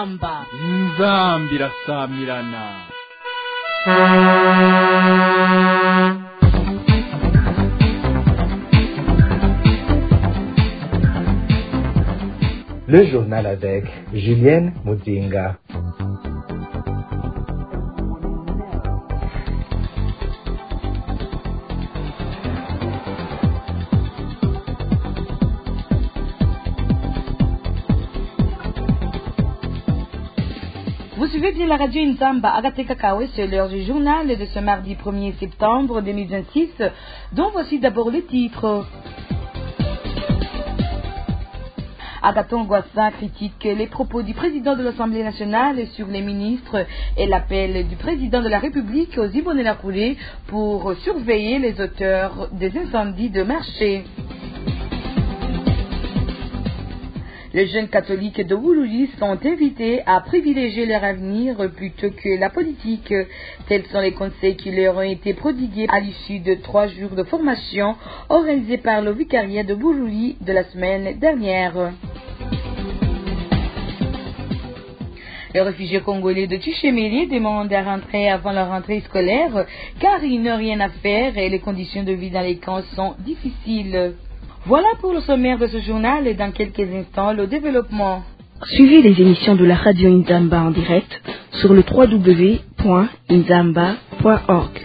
inzambi irasamirana. Le journal avec Julienne Moudinga. Vous suivez bien la radio Nzamba Agateka Kawe, c'est l'heure du journal de ce mardi 1er septembre 2026, dont voici d'abord les titres. Agathon Rwasa critique les propos du président de l'Assemblée nationale sur les ministres et l'appel du président de la République aux Imbonerakure pour surveiller les auteurs des incendies de marché. Les jeunes catholiques de Woulouli sont invités à privilégier leur avenir plutôt que la politique. Tels sont les conseils qui leur ont été prodigués à l'issue de 3 jours de formation organisés par le vicariat de Woulouli de la semaine dernière. Les réfugiés congolais de Tchémélie demandent à rentrer avant la rentrée scolaire car ils n'ont rien à faire et les conditions de vie dans les camps sont difficiles. Voilà pour le sommaire de ce journal et dans quelques instants le développement. Suivez les émissions de la radio Nzamba en direct sur le www.nzamba.org.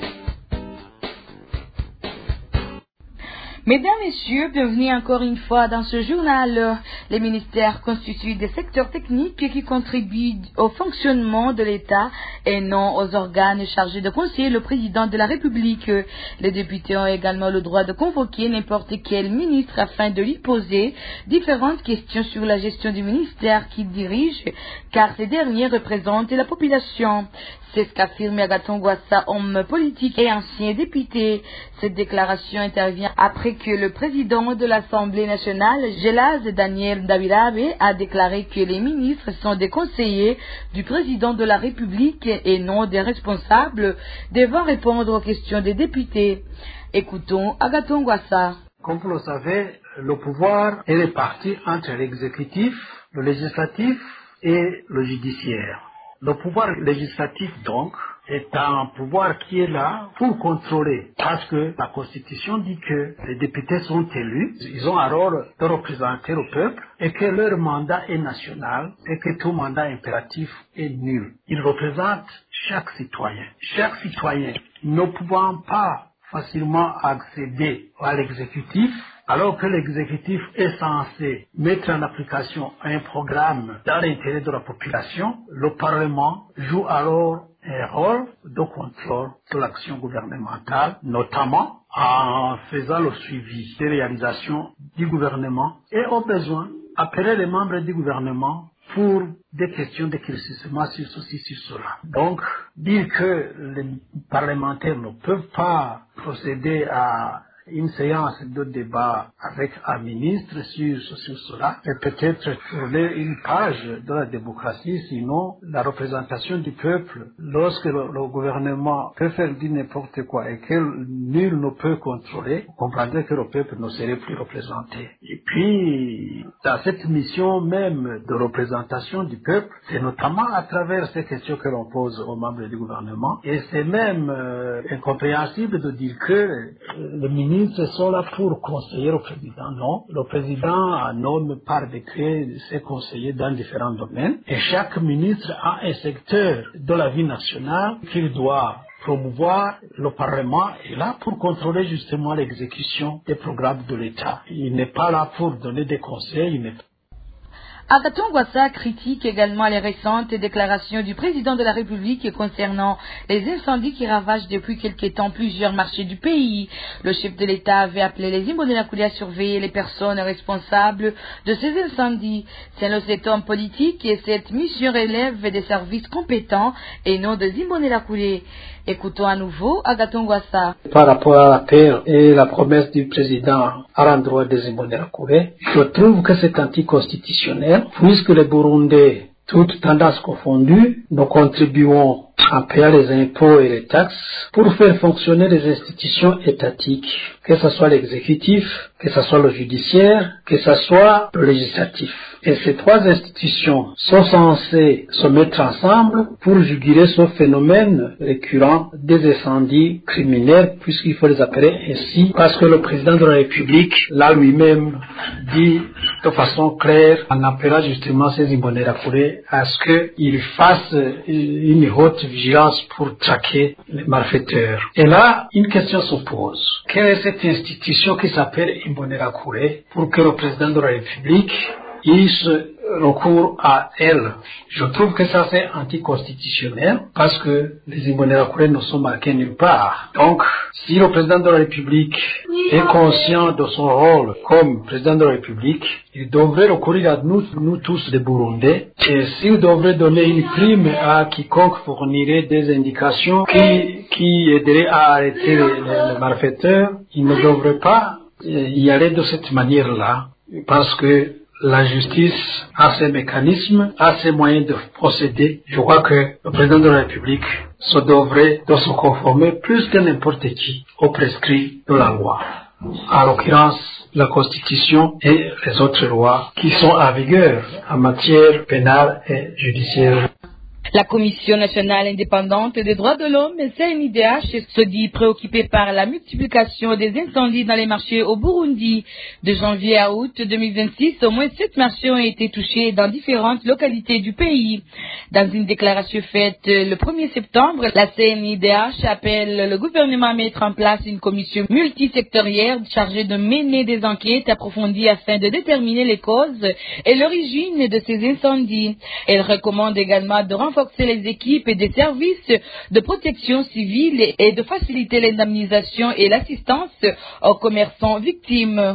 Mesdames, Messieurs, bienvenue encore une fois dans ce journal. Les ministères constituent des secteurs techniques qui contribuent au fonctionnement de l'État et non aux organes chargés de conseiller le président de la République. Les députés ont également le droit de convoquer n'importe quel ministre afin de lui poser différentes questions sur la gestion du ministère qu'il dirige, car ces derniers représentent la population. C'est ce qu'affirme Agathon Rwasa, homme politique et ancien député. Cette déclaration intervient après que le président de l'Assemblée nationale, Gelaz Daniel Ndabirabe, a déclaré que les ministres sont des conseillers du président de la République et non des responsables devant répondre aux questions des députés. Écoutons Agathon Rwasa. Comme vous le savez, le pouvoir est réparti entre l'exécutif, le législatif et le judiciaire. Le pouvoir législatif, donc, est un pouvoir qui est là pour contrôler, parce que la Constitution dit que les députés sont élus, ils ont un rôle de représenter le peuple, et que leur mandat est national, et que tout mandat impératif est nul. Ils représentent chaque citoyen. Chaque citoyen ne pouvant pas facilement accéder à l'exécutif, alors que l'exécutif est censé mettre en application un programme dans l'intérêt de la population, le Parlement joue alors un rôle de contrôle de l'action gouvernementale, notamment en faisant le suivi des réalisations du gouvernement et au besoin appeler les membres du gouvernement pour des questions d'éclaircissement sur ceci, sur cela. Donc, dire que les parlementaires ne peuvent pas procéder à une séance de débat avec un ministre sur cela, et peut-être tourner une page de la démocratie, sinon la représentation du peuple, lorsque le gouvernement peut faire dire n'importe quoi et que nul ne peut contrôler, vous comprendrez que le peuple ne serait plus représenté. Et puis, dans cette mission même de représentation du peuple, c'est notamment à travers ces questions que l'on pose aux membres du gouvernement, et c'est même incompréhensible de dire que le ministre sont là pour conseiller le président. Non, le président nomme par décret ses conseillers dans différents domaines et chaque ministre a un secteur de la vie nationale qu'il doit promouvoir. Le Parlement est là pour contrôler justement l'exécution des programmes de l'État. Il n'est pas là pour donner des conseils, il n'est pas. Agathon Rwasa critique également les récentes déclarations du président de la République concernant les incendies qui ravagent depuis quelque temps plusieurs marchés du pays. Le chef de l'État avait appelé les Imbonerakure à surveiller les personnes responsables de ces incendies. Selon cet homme politique, cette mission relève des services compétents et non des Imbonerakure. Écoutons à nouveau Agathon Rwasa. Par rapport à la paix et la promesse du président à l'endroit des Imbonerakure, je trouve que c'est anticonstitutionnel puisque les Burundais toutes tendances confondues, nous contribuons en payant les impôts et les taxes pour faire fonctionner les institutions étatiques, que ce soit l'exécutif, que ce soit le judiciaire, que ce soit le législatif. Et ces trois institutions sont censées se mettre ensemble pour juguler ce phénomène récurrent des incendies criminels, puisqu'il faut les appeler ainsi, parce que le président de la République l'a lui-même dit de façon claire, en appelant justement ces Imbonerakure à ce qu'ils fassent une haute vigilance pour traquer les malfaiteurs. Et là, une question se pose. Quelle est cette institution qui s'appelle Imbonerakure pour que le président de la République recours à elle? Je trouve que ça c'est anticonstitutionnel parce que les Imbonerakure ne sont marqués nulle part. Donc, si le président de la République est conscient de son rôle comme président de la République, il devrait recourir à nous tous les Burundais. Et s'il devrait donner une prime à quiconque fournirait des indications qui aideraient à arrêter les malfaiteurs, il ne devrait pas y aller de cette manière-là, parce que la justice a ses mécanismes, a ses moyens de procéder. Je crois que le président de la République devrait se conformer plus que n'importe qui aux prescrits de la loi. En l'occurrence, la Constitution et les autres lois qui sont en vigueur en matière pénale et judiciaire. La Commission nationale indépendante des droits de l'homme, CNIDH, se dit préoccupée par la multiplication des incendies dans les marchés au Burundi. De janvier à août 2026, au moins 7 marchés ont été touchés dans différentes localités du pays. Dans une déclaration faite le 1er septembre, la CNIDH appelle le gouvernement à mettre en place une commission multisectorielle chargée de mener des enquêtes approfondies afin de déterminer les causes et l'origine de ces incendies. Elle recommande également de renforcer les équipes et des services de protection civile et de faciliter l'indemnisation et l'assistance aux commerçants victimes.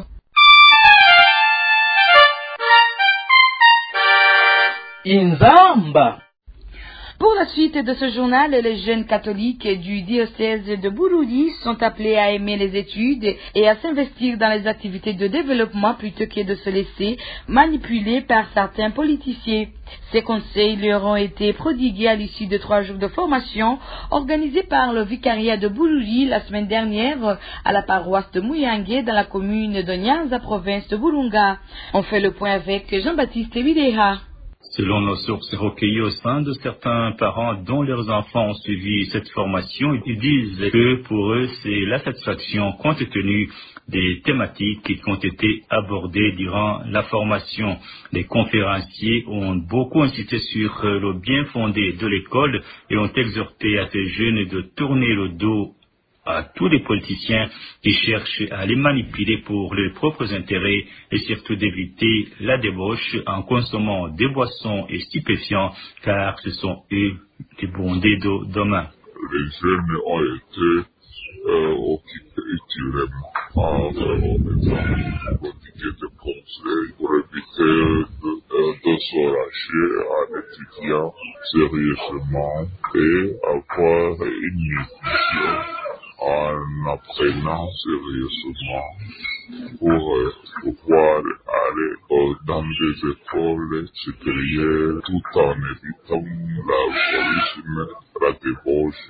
Inzamba. Pour la suite de ce journal, les jeunes catholiques du diocèse de Bururi sont appelés à aimer les études et à s'investir dans les activités de développement plutôt que de se laisser manipuler par certains politiciens. Ces conseils leur ont été prodigués à l'issue de 3 jours de formation organisés par le vicariat de Bururi la semaine dernière à la paroisse de Muyange dans la commune de Nyanza, province de Burunga. On fait le point avec Jean-Baptiste Videha. Selon nos sources recueillies au sein de certains parents dont leurs enfants ont suivi cette formation, ils disent que pour eux, c'est la satisfaction compte tenu des thématiques qui ont été abordées durant la formation. Les conférenciers ont beaucoup insisté sur le bien fondé de l'école et ont exhorté à ces jeunes de tourner le dos à tous les politiciens qui cherchent à les manipuler pour leurs propres intérêts et surtout d'éviter la débauche en consommant des boissons et stupéfiants car ce sont eux les bondés de demain. Les jeunes ont été occupés utilement vraiment prodiguer des conseils pour éviter de s'enracher en étudiant sérieusement et avoir une mission en apprenant sérieusement pour pouvoir aller dans des écoles supérieures tout en évitant l'alcoolisme, la débauche,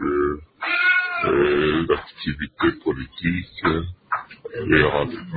l'activité politique et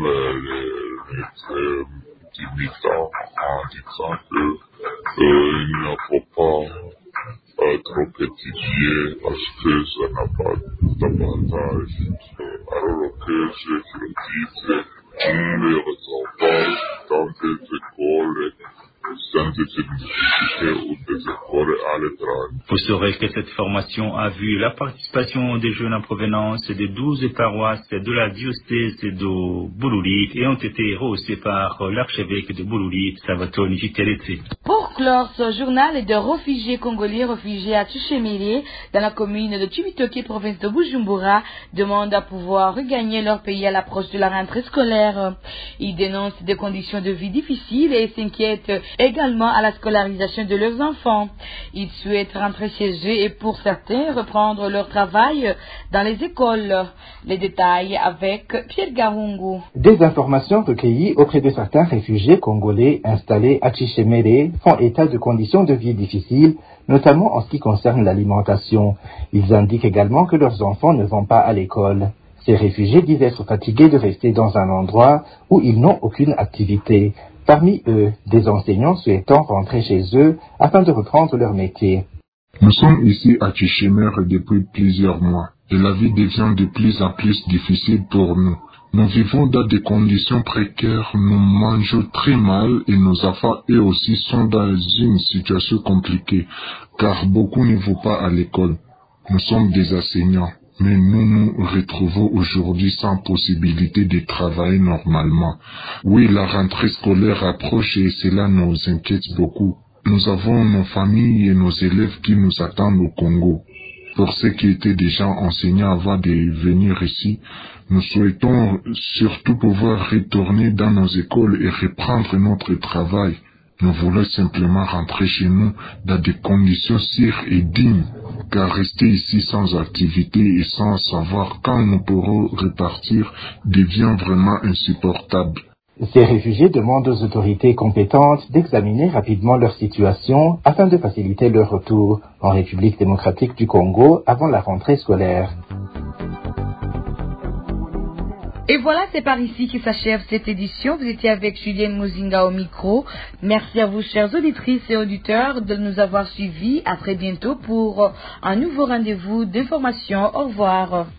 imitant en disant qu'il ne faut pas trop étudier parce que ça n'a pas d'avantage. Alors que ceux qui le disent, on les retrouve dans des écoles sans études ou des écoles à l'étranger. Vous saurez que cette formation a vu la participation des jeunes en provenance des 12 paroisses de la diocèse de Bururi et ont été rehaussés par l'archevêque de Bururi, Salvatore Gitelete. Pour clore ce journal de réfugiés congolais réfugiés à Tushemele, dans la commune de Tubitoke, province de Bujumbura, demandent à pouvoir regagner leur pays à l'approche de la rentrée scolaire. Ils dénoncent des conditions de vie difficiles et s'inquiètent également à la scolarisation de leurs enfants. Ils souhaitent rentrer rentrer chez eux et pour certains reprendre leur travail dans les écoles. Les détails avec Pierre Garungu. Des informations recueillies auprès de certains réfugiés congolais installés à Chichemere font état de conditions de vie difficiles, notamment en ce qui concerne l'alimentation. Ils indiquent également que leurs enfants ne vont pas à l'école. Ces réfugiés disent être fatigués de rester dans un endroit où ils n'ont aucune activité. Parmi eux, des enseignants souhaitant rentrer chez eux afin de reprendre leur métier. Nous sommes ici à Chichemere depuis plusieurs mois et la vie devient de plus en plus difficile pour nous. Nous vivons dans des conditions précaires, nous mangeons très mal et nos enfants eux aussi sont dans une situation compliquée car beaucoup ne vont pas à l'école. Nous sommes des enseignants, mais nous nous retrouvons aujourd'hui sans possibilité de travailler normalement. Oui, la rentrée scolaire approche et cela nous inquiète beaucoup. Nous avons nos familles et nos élèves qui nous attendent au Congo. Pour ceux qui étaient déjà enseignants avant de venir ici, nous souhaitons surtout pouvoir retourner dans nos écoles et reprendre notre travail. Nous voulons simplement rentrer chez nous dans des conditions sûres et dignes, car rester ici sans activité et sans savoir quand nous pourrons repartir devient vraiment insupportable. Ces réfugiés demandent aux autorités compétentes d'examiner rapidement leur situation afin de faciliter leur retour en République démocratique du Congo avant la rentrée scolaire. Et voilà, c'est par ici que s'achève cette édition. Vous étiez avec Julienne Muzinga au micro. Merci à vous, chères auditrices et auditeurs, de nous avoir suivis. À très bientôt pour un nouveau rendez-vous d'information. Au revoir.